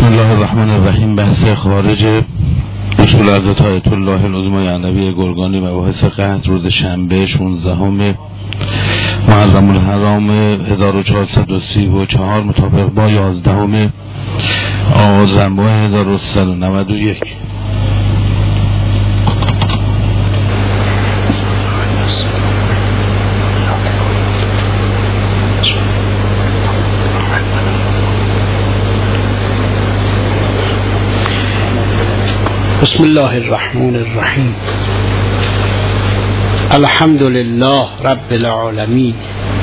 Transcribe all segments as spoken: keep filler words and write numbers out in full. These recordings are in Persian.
الله الرحمن الرحیم. بحث خارج اصول حضرت آیت الله العظمی عنوی گرگانی مباحث قحط روز شنبه شانزدهم محرم الحرام هزار و چهارصد و سی و چهار مطابق با یازدهم آذر ماه هزار و سیصد و نود و یک. بسم الله الرحمن الرحیم. الحمد لله رب العالمین،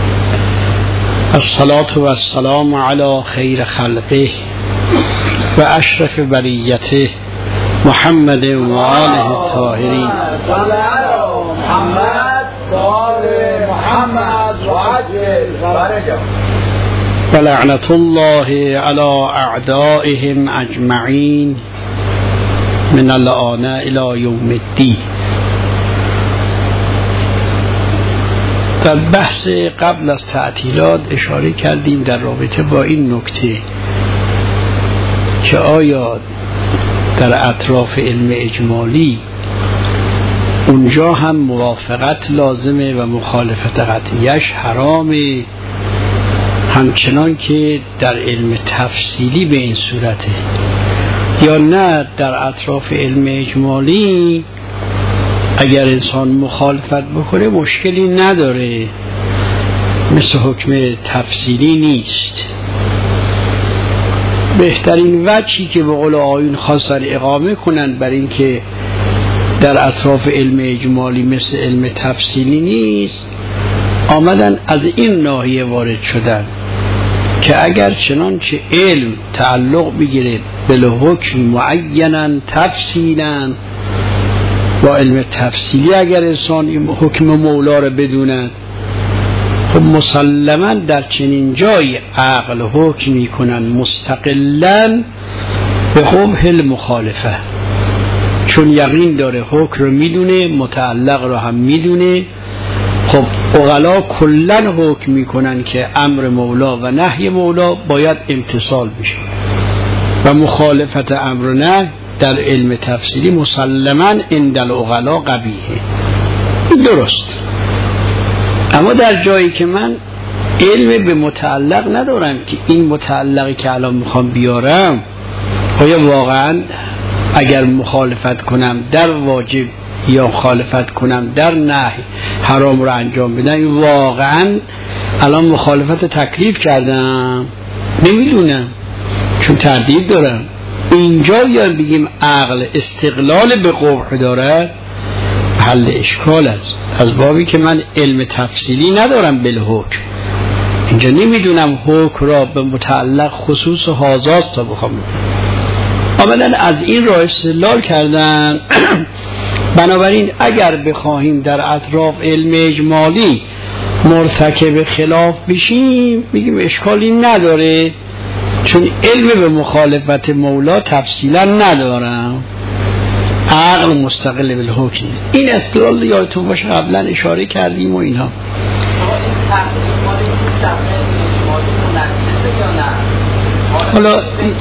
الصلاة و السلام علی خیر خلقه و اشرف بریته محمد و آله الطاهرین. و لعنت الله علی اعدائهم اجمعین من الآن الى یوم الدین. در بحث قبل از تعطیلات اشاره کردیم در رابطه با این نکته که آیا در اطراف علم اجمالی اونجا هم موافقت لازمه و مخالفت قطعیش حرامه، همچنان که در علم تفصیلی به این صورته، یا نه در اطراف علم اجمالی اگر انسان مخالفت بکنه مشکلی نداره، مثل حکم تفصیلی نیست. بهترین وجهی که به قول آیون خواستن اقامه کنن بر این که در اطراف علم اجمالی مثل علم تفصیلی نیست، آمدن از این ناحیه وارد شدن که اگر چنانچه علم تعلق بگیره بالحکم معینا تفصیلا، با علم تفصیلی اگر انسان این حکم مولا رو بدوند، خب مسلما در چنین جای عقل حکم میکنن مستقلا به قبح المخالفه، چون یقین داره حکم رو میدونه، متعلق رو هم میدونه. خب عقلا کلن حکم میکنن که امر مولا و نهی مولا باید امتصال بشه و مخالفت امر و نهی در علم تفصیلی مسلما عند العقلا قبیحه. درست. اما در جایی که من علم به متعلق ندارم که این متعلقی که الان میخوام بیارم آیا واقعا اگر مخالفت کنم در واجب یا مخالفت کنم در نهی حرام رو انجام بدم، واقعا الان مخالفت تکلیف کردم؟ نمیدونم، چون تردید دارم. اینجا یا بگیم عقل استقلال به قبح دارد، حل اشکال است، از بابی که من علم تفصیلی ندارم بالحکم، اینجا نمیدونم حکم را به متعلق خصوص حاضاست تا بخوام. آمدن از این را استدلال کردن. بنابراین اگر بخواهیم در اطراف علم اجمالی مرتکب خلاف بشیم، میگیم اشکالی نداره، چون علم به مخالفت مولا تفصیلا ندارم، عقل مستقل بالحکم. این استدلال یادتون باشه قبلا اشاره کردیم و اینها. حالا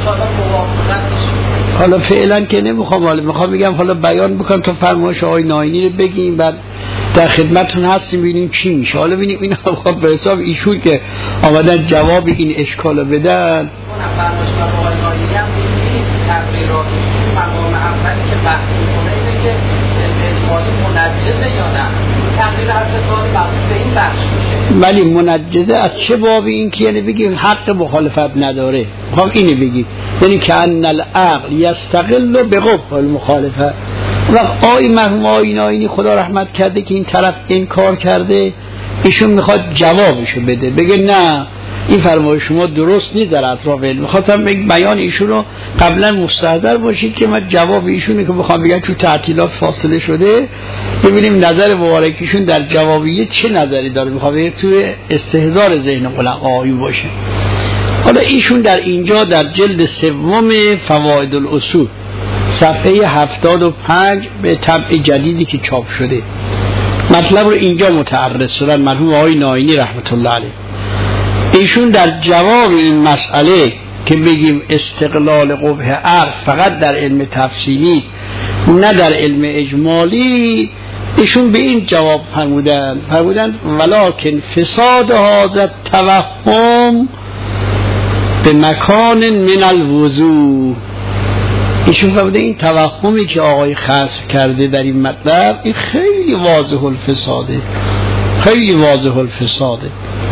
حالا فعلا که نمیخوام، حالا میخوام بگم حالا بیان بکنم تا فرمایش آقای ناینی رو بگیم، بعد در خدمتتون هستیم ببینیم چی میشه. حالا ببینیم اینا بخوام به حساب ایشون که آمدن جواب این اشکالو بدن. فرمایش آقای ناینی هم نیست تغییرات مقام اولی که بحث میکنه اینه که اجمالی منجزه یا نه. تغییر حضرت مربوط به این بخش میشه. ولی منجزه از چه بابی؟ این که یعنی بگیم حق مخالفت نداره، میخوام اینو بگیم، یعنی که ان العقل یستقل بقبح المخالفه. وقت آقای مرحوم آقای ناینی خدا رحمت کرده که این طرف انکار کرده، ایشون میخواد جوابشو بده، بگه نه این فرمایش شما درست نیست در اطراف علم. میخواستم بیان ایشون رو قبلا مستحضر باشید که من جواب ایشونه که بخوام بگم تو تعطیلات فاصله شده، ببینیم نظر مبارکیشون در جوابیه چه نظری داره، میخوام تو استحضار ذهن علماء باشه. حالا ایشون در اینجا در جلد سوم فواید الاصول صفحه هفتاد و پنج به طبع جدیدی که چاپ شده مطلب رو اینجا متعرض شدن مرحوم آقای ناینی رحمت الله علیه. ایشون در جواب این مسئله که بگیم استقلال قبح عقل فقط در علم تفصیلی نه در علم اجمالی، ایشون به این جواب فرمودند فرمودند ولکن فساد هذا التوهم به مکان من الوضوح. ایشون فرموده این توهمی که آقای خصف کرده در این مطلب این خیلی واضح الفساده، خیلی واضح الفساده.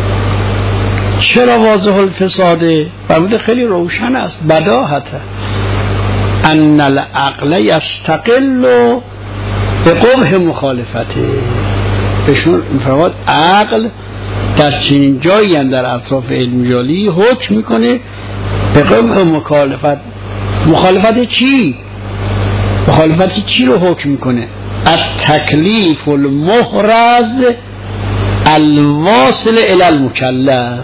چرا واضح الفساده؟ فرموده خیلی روشن است، بداهته ان العقل یستقل به قبح مخالفته. بهشون فرمود عقل در چنین جایی هم در اطراف علم جالی حکم میکنه به قبح مخالفت. مخالفت چی؟ مخالفت چی رو حکم میکنه؟ التکلیف المحرز الواصل الی المکلف.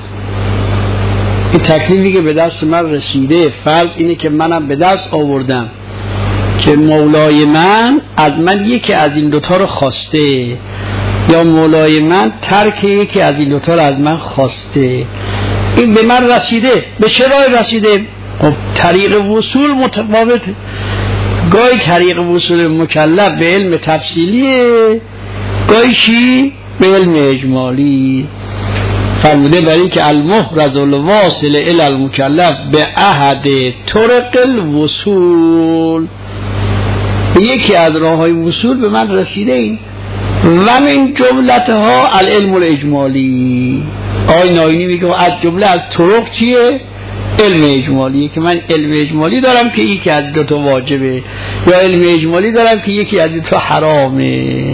این تکلیفی که به دست من رسیده، فرض اینه که منم به دست آوردم که مولای من از من یکی از این دوتا رو خواسته، یا مولای من ترک یکی از این دوتا رو از من خواسته. این به من رسیده. به چه راه رسیده؟ خب طریق وصول متفاوته. گاهی طریق وصول مکلف به علم تفصیلیه، گاهی چی؟ به علم اجمالی. فرموده برای که المحرز الواصل الی المکلف به احد طرق الوصول، به یکی از راههای وصول به من رسیده این و من جملتها العلم الاجمالی. آقای ناینی میگه از جمله از طرق چیه؟ علم اجمالیه، که من علم اجمالی دارم که یکی از دو تا واجبه، یا علم اجمالی دارم که یکی از دو تا حرامه.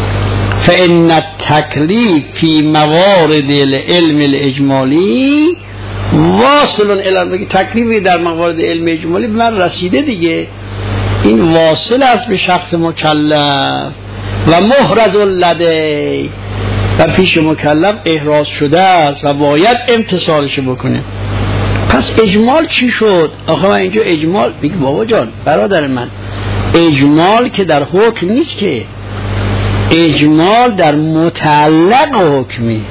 فإن التکلیف فی موارد العلم الاجمالی واصل الی، تکلیفی در موارد علم اجمالی به من رسیده دیگه، این واصل است به شخص مکلف و محرز لدی و پیش مکلف احراز شده است و باید امتثالش بکنه. پس اجمال چی شد؟ آخه من اینجا اجمال بگی بابا جان برادر من، اجمال که در حکم نیست، که اجمال در متعلق حکمی.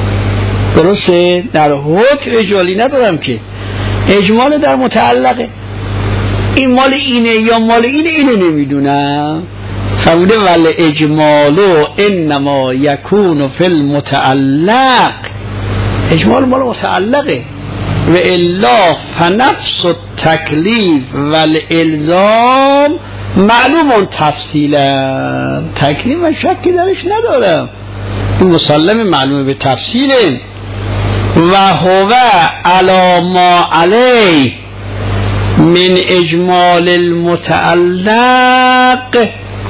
درسته؟ در حکم اجمالی ندارم که، اجمال در متعلقه. این مال اینه یا مال اینه اینو نمیدونم. فرموده ول اجمالو انما یکون فی المتعلق، اجمال مال متعلقه. و الا فنفس التکلیف والالزام معلوم تفصیلا، تکلیف من شکی درش ندارم، این مسلم معلومه به تفصیله. و هو علی ما علیه من اجمال المتعلق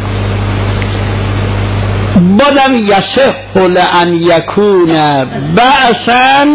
بادم یصح لأن یکون بعثا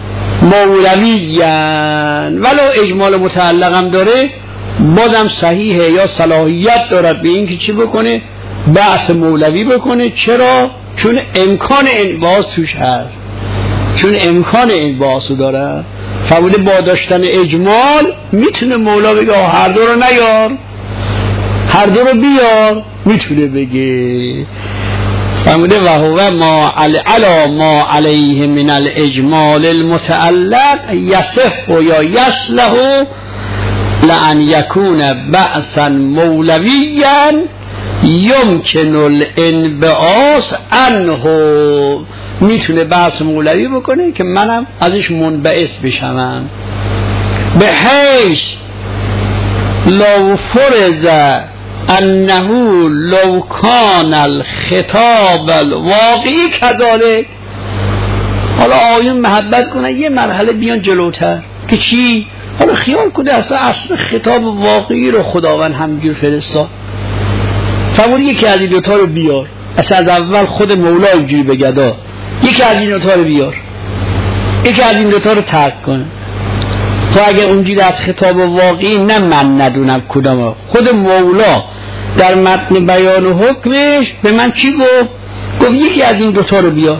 مولویاً، ولو اجمال متعلق هم داره بازم صحیحه یا صلاحیت دارد به این که چی بکنه؟ بعث مولوی بکنه. چرا؟ چون امکان انباز توش هست، چون امکان انباز داره. فرموده با داشتن اجمال میتونه مولا بگه هر دو رو نیار، هر دو رو بیار، میتونه بگه. فرموده و هو ما علی ما علیه من الاجمال المتعلق یصح و یا یصلح لأن یکون بعثا مولویا یمکن الانبعاث عنه، میتونه بعث مولوی بکنه که منم ازش منبعث بشم. به حیث لو فرض انه لو کان الخطاب الواقعی کذالک. حالا آیون محبت کنه یه مرحله بیان جلوتر که چی؟ حالا خیال کنه اصلا اصل خطاب واقعی رو خداوند همینجور فرستاد. فرمود یکی از این دوتا رو بیار، اصلا از اول خود مولا اینجوری بگدا یکی از این دوتا رو بیار، یکی از این دوتا رو ترک کنه. تو اگه اونجوری از خطاب واقعی، نه من ندونم کدام، خود مولا در متن بیان و حکمش به من چی گفت؟ گفت یکی از این دوتا رو بیار،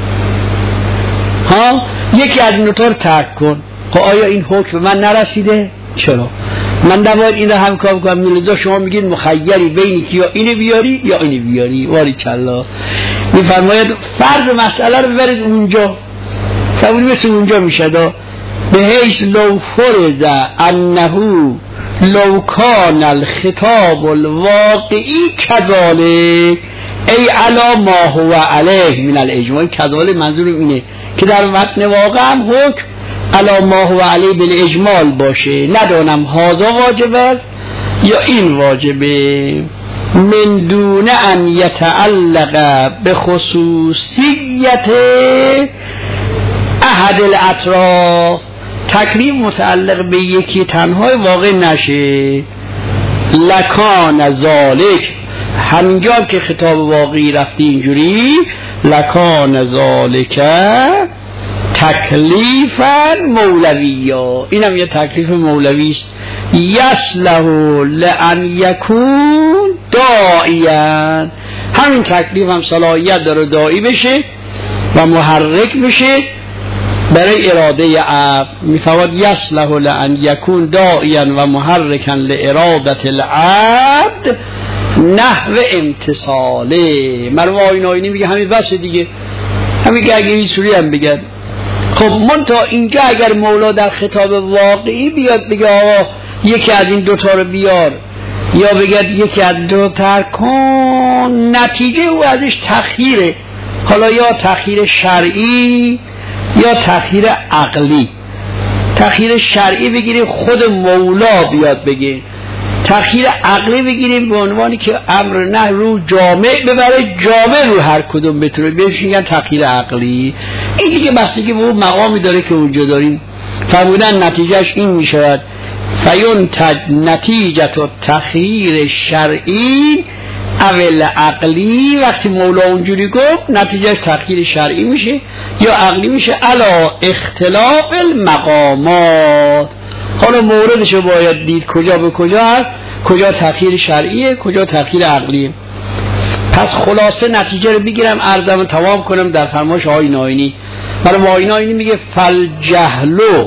ها یکی از این دوتا رو ترک کن. خب آیا این حکم من نرسیده؟ چرا؟ من نباید این رو هم کار کنم؟ میلزا شما میگید مخیری بینی که یا اینو بیاری یا اینو بیاری. واری کلا میفرماید فرض مسئله رو ببرید اونجا، سوال مثل اونجا میشه دا به حیث لو فرض انه لو کان الخطاب الواقعی کذالک ای علا ما هو علیه من الاجماع. کذالک منظور اینه که در متن واقع هم حکم علا ما هو علیه بالاجمال باشه، ندانم هذا واجب است یا این واجبه، من دون ان یتعلق به خصوصیت احد الاطراف، تکلیف متعلق به یکی تنهای واقع نشه. لکان ذالک، همینجا که خطاب واقعی رفتی اینجوری، لکان ذالک تکلیفا مولویا، اینم یه تکلیف مولوی است. یصلح لان یکون داعیا، همین تکلیف هم صلاحیت داره داعی بشه و محرک بشه برای اراده عبد. میفواد یصلح لان یکون داعیا و محرکا لارادت العبد نحو امتصاله. مرحوم آیین آیینی میگه همین بس دیگه، همین که اگه این سوری هم بگن. خب من تا اینجا اگر مولا در خطاب واقعی بیاد بگه آقا یکی از این دوتا رو بیار یا بگه یکی از دو ترک کن، نتیجه او ازش تخییره، حالا یا تخییر شرعی یا تخییر عقلی. تخییر شرعی بگیریم خود مولا بیاد بگه، تخییر عقلی بگیریم به عنوانی که امر نه رو جامع ببره، جامع رو هر کدوم بتونه بهش میگن تخییر عقلی. این دیگه بستگی به اون مقامی داره که اونجا داریم. فرمودن نتیجهش این میشود فینتج نتیجت و تخییر شرعی اول عقلی. وقتی مولا اونجوری گفت نتیجهش تخییر شرعی میشه یا عقلی میشه، علا اختلاف المقامات. حالا موردشو باید دید کجا به کجا هست، کجا تخییر شرعیه کجا تخییر عقلیه. پس خلاصه نتیجه رو بگیرم عرضم تمام کنم در فرمایش آیین آیینی. برای آیین آیینی میگه فالجهلو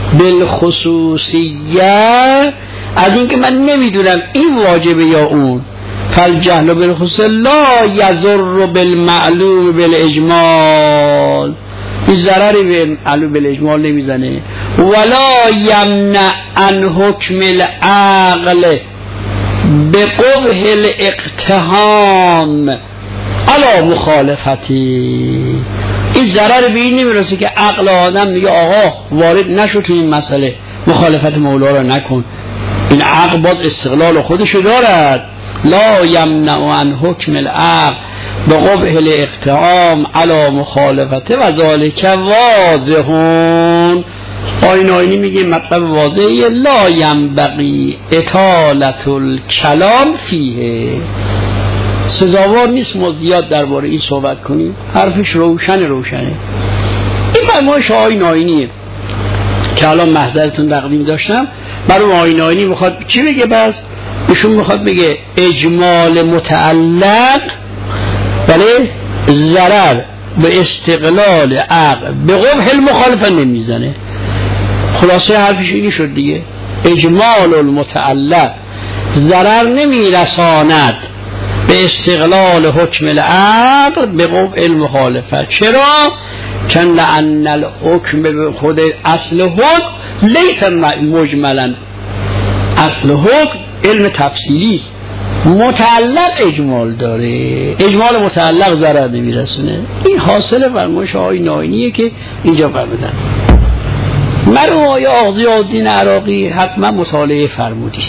بالخصوصیه، از این که من نمیدونم این واجبه یا اون، فالجهلو بالخصوصیه لا یضر بالمعلوم بالاجمال، این ضرری به معلوم بالاجمال نمیزنه. ولا یمنع عن حکم العقل بقبح الاقتحام علی مخالفتی، این ضرر به این نمیرسه که عقل آدم میگه آقا وارد نشو تو این مسئله، مخالفت مولا رو نکن. این عقل باز استقلال خودشو دارد. لا یمنع عن حکم العقل بقبح الاقتحام علی مخالفته و ذالک واضحون. آیین آیینی میگه مطلب واضحه، لا ینبغی اطالت الکلام فیه، سزاوار نیست ما زیاد درباره این صحبت کنیم، حرفش روشن روشنه. این فرمایش آیین آیینیه که الان محضرتون تقدیم داشتم. برای آیین آیینی میخواد چی بگه؟ بس ایشون میخواد بگه اجمال متعلق بله ضرر به استقلال عقل به قبح المخالفه نمیزنه. خلاصه حرفش اینی شد دیگه، اجمال المتعلق ضرر نمیرساند به استقلال حکم العقل به قبح المخالفه. چرا؟ چون لأن الحکم به خود اصل حکم لیس مجملا، اصل حکم علم تفصیلی است، متعلق اجمال داره، اجمال متعلق ضرر نمیرسونه. این حاصل فرمایش آیین آیینیه که اینجا فرمودن. مرحوم آقای ضیاءالدین عراقی حتما مطالعه فرمودید.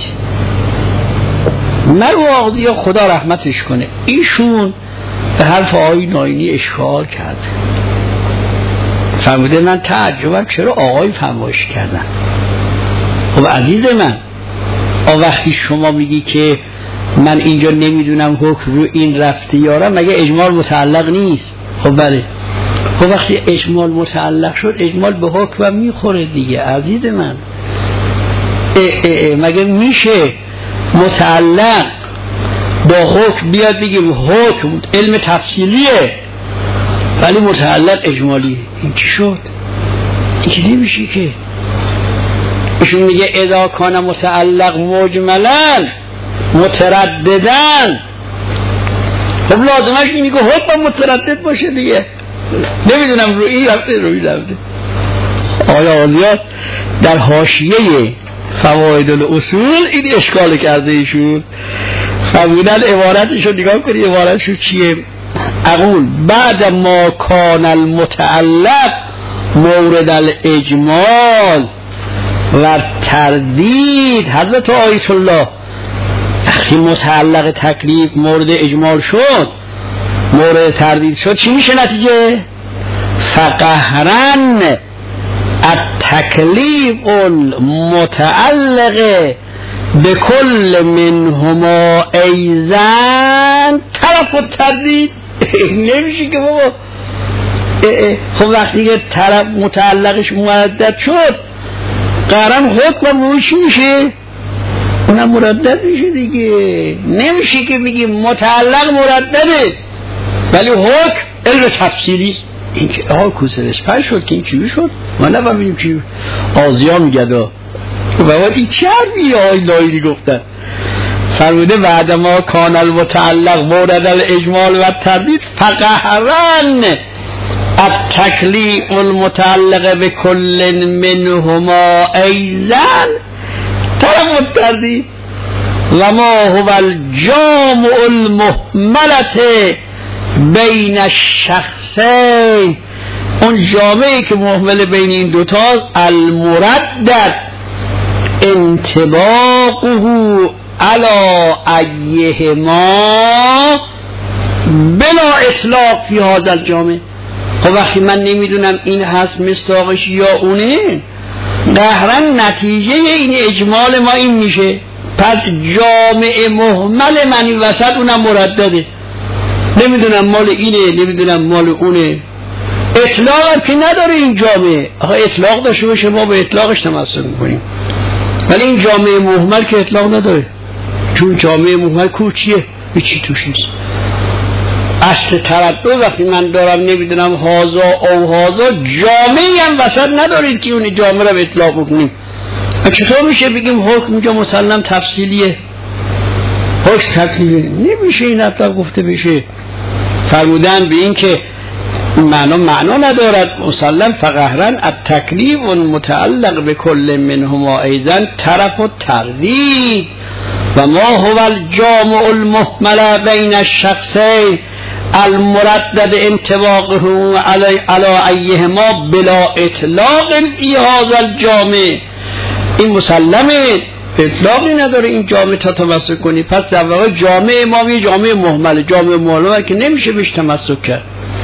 مرحوم آقای خدا رحمتش کنه، ایشون به حرف آیین آیینی اشکال کرد. فرموده من تعجبم چرا آقای فرمایش کردن. خب عزیز من، وقتی شما میگی که من اینجا نمیدونم حکم رو این رفته یارم، مگه اجمال متعلق نیست؟ خب بله. خب وقتی اجمال متعلق شد اجمال به حکم میخوره دیگه عزیز من. اه اه اه مگه میشه متعلق با حکم بیاد بگیم حکم علم تفصیلیه ولی متعلق اجمالیه؟ این چی شد؟ این چیزی میشه که ایشون میگه اذا کان متعلق مجملا مترددن. خب لازمش اینه که حکم متردد باشه دیگه، نمیدونم روی این رفته روی رفته. آیا آزیاد در حاشیه فواید الاصول این اشکال کرده ایشون. فرمودن عبارتش رو نگاه کنی، عبارتش رو چیه؟ اقول بعد ما کان المتعلق مورد الاجمال و تردید، حضرت آیت الله وقتی متعلق تکلیف مورد اجمال شد، مورد تردید شد، چی میشه نتیجه؟ فقهرن التکلیف المتعلق بكل منهما ایزن طرف و تردید. نمیشه که بابا خب وقتی که طرف متعلقش مردد شد قرن حکم روی چی میشه؟ اونم مردد میشه دیگه. نمیشه که بگیم متعلق مردده ولی حکم علم تفصیلی است. این که آقا کوسرش پر شد که این چی شد؟ ما نفهمیدیم چی آزیا میگدا بابا این چه حرفی آقای لایری گفتن؟ فرموده بعد ما کان المتعلق مورد الاجمال و تردید فقهرن التکلیف المتعلق بكل منهما ایزن طرف التردید و ما هو الجامع المهملت بین الشخصین، اون جامعی که محمل بین این دوتاست، المردد انطباقه علی ایهما بلا اطلاق فی هذا الجامع. خب وقتی من نمیدونم این هست مصداقش یا اونه، قهرن نتیجه این اجمال ما این میشه، پس جامع محمل من این وسط اونم مردده، نمیدونم مال اینه نمیدونم مال اونه، اطلاق هم که نداره این جامع. آقا اطلاق داشته باشه ما به اطلاقش تمسک میکنیم، ولی این جامع محمل که اطلاق نداره، چون جامع محمل کو چیه؟ هیچی توش نیست. اصل تردد وقتی من دارم نمیدونم هازا او هازا، جامعی هم وسط ندارید که اون جامع رو به اطلاق بکنیم. چطور میشه بگیم حکم اینجا مسلم تفصیلیه، حکم تکلیفه؟ نمیشه این اطلاق گفته بشه. فرمودن به این که معنا معنا ندارد مسلم فقهرن التکلیف متعلق به کل منهما ایزن طرف و تردید و ما هو الجامع المحمل بین الشخصین المردد انطباقه علی ایهما بلا اطلاق فی هذا الجامع. این مسلمه اطلاقی نداره این جامع تا تمسک کنی. پس در واقع جامع ما یه جامع محمل، جامع محمل که نمیشه بهش تمسک کرد.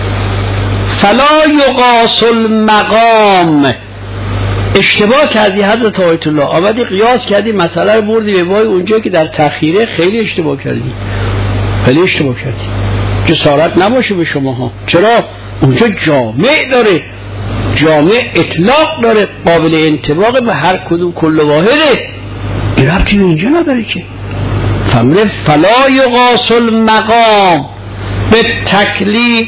فلا یقاس المقام، اشتباه کردی حضرت آیت الله، آمدی قیاس کردی مسئله رو بردی به وای اونجا که در تخیره خیلی اشتباه کردی، خیلی اشتباه کردی. جسارت نباشه به شما ها. چرا؟ اونجا جامع داره، جامع اطلاق داره، قابل انطباق به هر کدوم کل واحده، این ربطی اینجا نداره که. فهمده؟ فلا یقاس المقام به تکلیف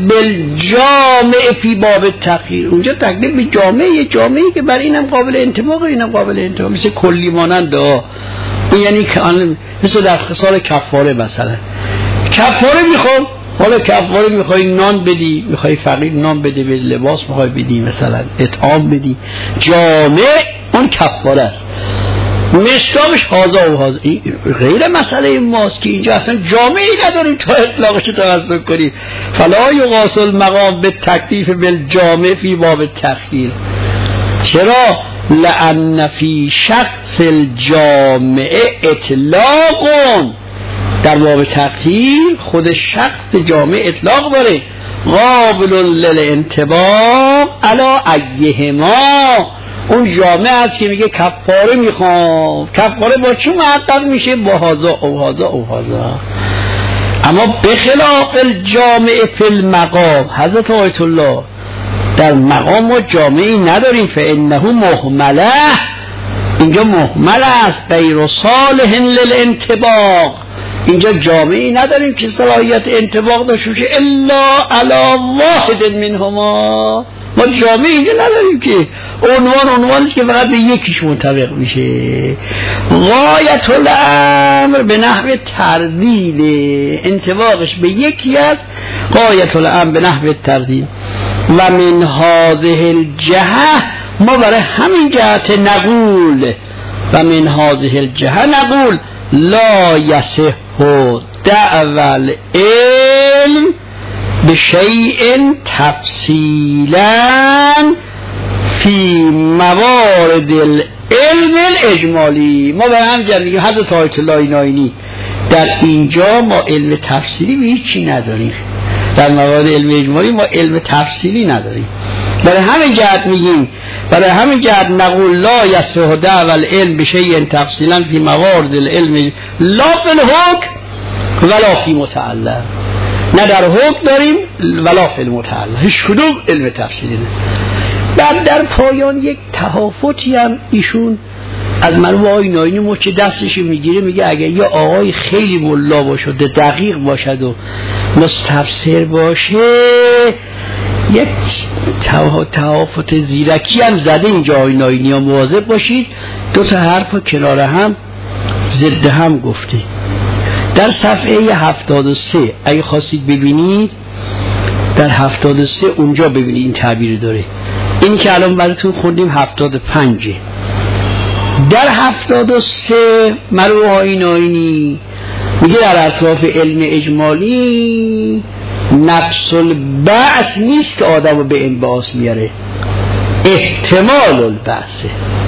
بالجامع فی باب تخییر، اونجا تکلیف به جامع، یه جامعی که بر اینم قابل انطباق اینم قابل انطباق، مثل کلی مانند ها. این یعنی که مثل در خصال کفاره، مثلا کفاره میخوام، حالا کفاره میخوای نان بدی، میخوای فقیر نان بده، به لباس میخوای بدی، مثلا اطعام بدی، جامع اون کفاره است. مشتاقش حاضر و حاضر، غیر مسئله ماست که اینجا اصلا جامعی نداریم تا اطلاقش توسط کنی. فلا یقاس المقام به تکلیف بالجامع فی باب تخییر. چرا؟ لأن فی شخص الجامع اطلاق، در باب تخییر خود شخص جامع اطلاق داره، قابل للانطباق علی ایهما. اون جامعه هست که میگه کفاره میخوام، کفاره با چی محقق میشه؟ با هازا او هازا او هازا. اما بخلاف الجامع فی المقام، حضرت آیت الله در مقام و جامعی نداریم، فانه محمله، اینجا محمل است، غیر صالح للانطباق، اینجا جامعی نداریم که صلاحیت انطباق داشته باشه الا علی واحد منهما. ما جامعه اینجا نداریم که عنوان عنوانش که فقط به یکیش منطبق میشه. غایت الامر به نحو تردید، انطباقش به یکی است، غایت الامر به نحو تردید. و من هذه الجهه ما برای همین جهت نقول و من هذه الجهه نقول لا یصح دعوی العلم بشیء تفصیلا فی موارد العلم الاجمالی. ما برای همین جهت میگیم حضرت آیت الله ناینی در اینجا ما علم تفصیلی به هیچی نداریم، در موارد علم اجمالی ما علم تفصیلی نداریم. برای همین جهت میگیم برای همین جهت نقول لا یصح دعوی العلم بشیء تفصیلا فی موارد العلم لا فی الحکم ولا فی متعلق. نه در حکم داریم ولا فی المتعلق، هیچ کدوم علم تفصیلی نه. بعد در پایان یک تهافتی هم ایشون از مرحوم آقای ناینی مچ دستش میگیره، میگه اگه یه آقای خیلی ملا باشه دقیق باشد و مستفسر باشه یک تهافت زیرکی هم زده اینجا. آقای ناینی ها مواظب باشید، دو تا حرف کنار هم ضد هم گفته. در صفحه هفتاد و سه اگه خواستید ببینید، در هفتاد و سه اونجا ببینید این تعبیر داره. این که الان براتون خوندیم هفتاد و پنج. در هفتاد و سه مرحوم آقای ناینی میگه در اطراف علم اجمالی نفس البعث نیست که آدم رو به انبعاث میاره، احتمال البعثه.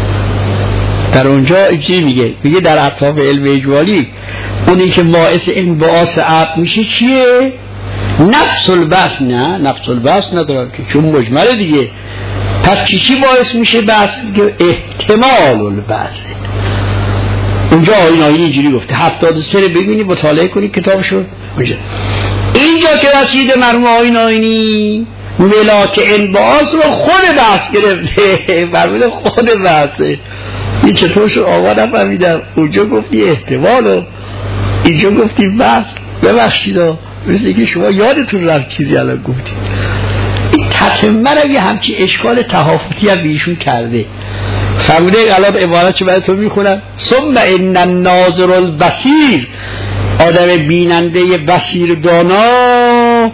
در اونجا چی میگه؟ میگه در اطراف علم اجمالی اونی که باعث انبعاث عقل میشه چیه؟ نفس البعث. نه نفس البعث نداره که چون مجمله دیگه. پس چی چی باعث میشه بحث؟ احتمال البعثه. اونجا آقای ناینی اینجوری گفته. هفتاد و سه رو ببینی مطالعه کنی کتابشو اونجا. اینجا که رسید مرحوم آقای ناینی ملاک انبعاث رو خود بحث گرفته، فرموده خود بحثه. این چطور شو آقا نفهمیدم؟ اونجا گفتی احتمال و اینجا گفتی بحث. ببخشید مثل که شما یادتون رفت چیزی الان گفتی. این تتمه رو یه همچی اشکال تهافتی هم بیشون کرده. فرموده الان عبارت چه براتون میخونم. ثم ان الناظر البصیر، آدم بیننده بصیر دانا،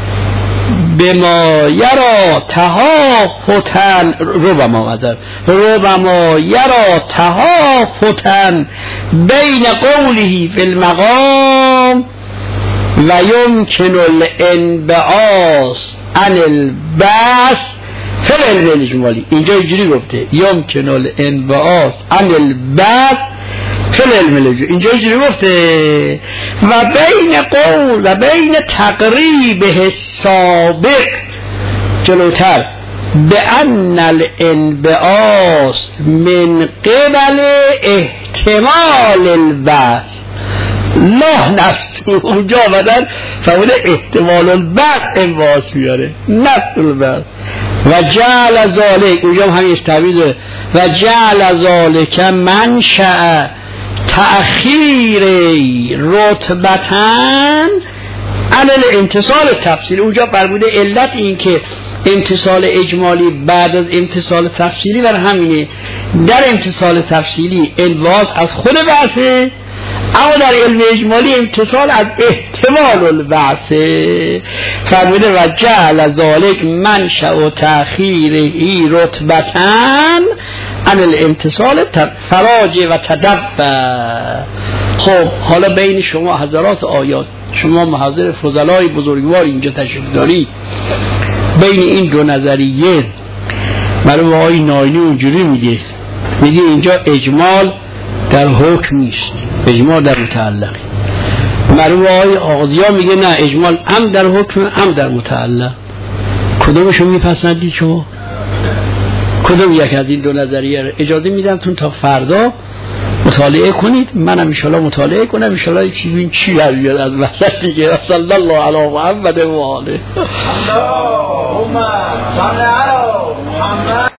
بما یرا تهافتن ربما مدر ربما یرا تهافتن بین قوله فی المقام و یمکن الانبعاث عن البعث فی العلم الاجمالی. اینجا اینجوری گفته یمکن الانبعاث عن البعث فی العلم الاجمالی. اینجا اینجوری گفته و بین قول و بین تقریبه سابق جلوتر به ان الانبعاث من قبل احتمال البعث لا نفس. اونجا آمدن فهمونه احتمال البعث انبعاث میاره، نفس البعث. و جعل ذالک، اونجا هم همین استعویضه، و جعل ذالک منشأ تأخیر رتبتن عن الامتصال تفصیلی. اونجا فرموده علت این که امتصال اجمالی بعد از امتصال تفصیلی بر همینه. در امتصال تفصیلی انبعاث از خود بحثه، اما در علم اجمالی امتصال از احتمال البعثه. فرموده و جعل ذالک منشأ و تأخیره رتبتن عن الامتصال فراج و تدبر. خب حالا بین شما حضرات آیات، شما محاضر فضلای بزرگوار اینجا تشریف دارید، بین این دو نظریه مرحوم آقای ناینی اونجوری میگه میگه اینجا اجمال در حکم نیست، اجمال در متعلق. مرحوم آقای آغازیان میگه نه، اجمال هم در حکم هم در متعلق. کدومشو میپسندید شما؟ کدوم یک از این دو نظریه رو؟ اجازه میدم تون تا فردا مطالعه کنید، منم ان شاء الله مطالعه کنم، ان شاء الله چی ببین چی در بیاد از وسط دیگه. صلی الله علی محمد و آله. اللهم صل علی محمد.